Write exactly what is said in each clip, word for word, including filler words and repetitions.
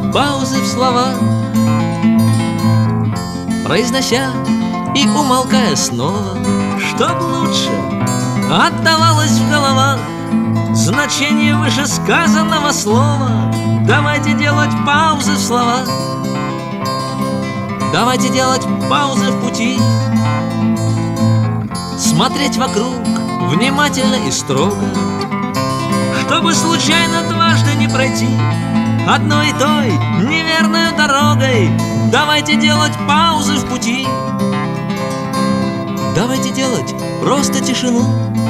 паузы в словах, произнося и умолкая снова, чтоб лучше отдавалось в головах значение вышесказанного слова. Давайте делать паузы в словах, давайте делать паузы в пути, смотреть вокруг внимательно и строго, чтобы случайно дважды не пройти одной и той неверной дорогой. Давайте делать паузы в пути, давайте делать просто тишину.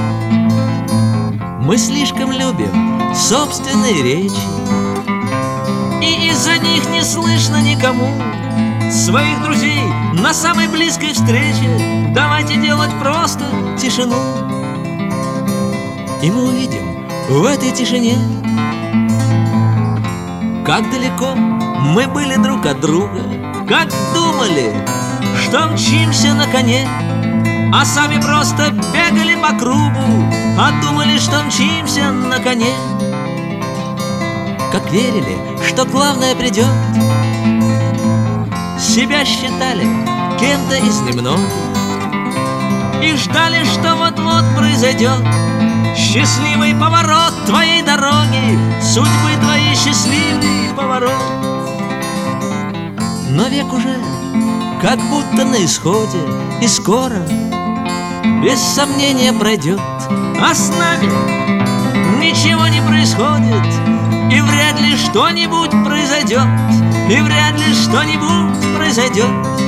Мы слишком любим собственные речи, и из-за них не слышно никому своих друзей на самой близкой встрече. Давайте делать просто тишину, и мы увидим в этой тишине, как далеко мы были друг от друга, как думали, что мчимся на коне, а сами просто бегали по кругу, а думали, что мчимся на коне. Как верили, что главное придет, себя считали кем-то из немногих и ждали, что вот-вот произойдет счастливый поворот твоей дороги, судьбы твоей счастливый поворот. Но век уже как будто на исходе, и скоро без сомнения пройдет, а с нами ничего не происходит, и вряд ли что-нибудь произойдет, и вряд ли что-нибудь произойдет.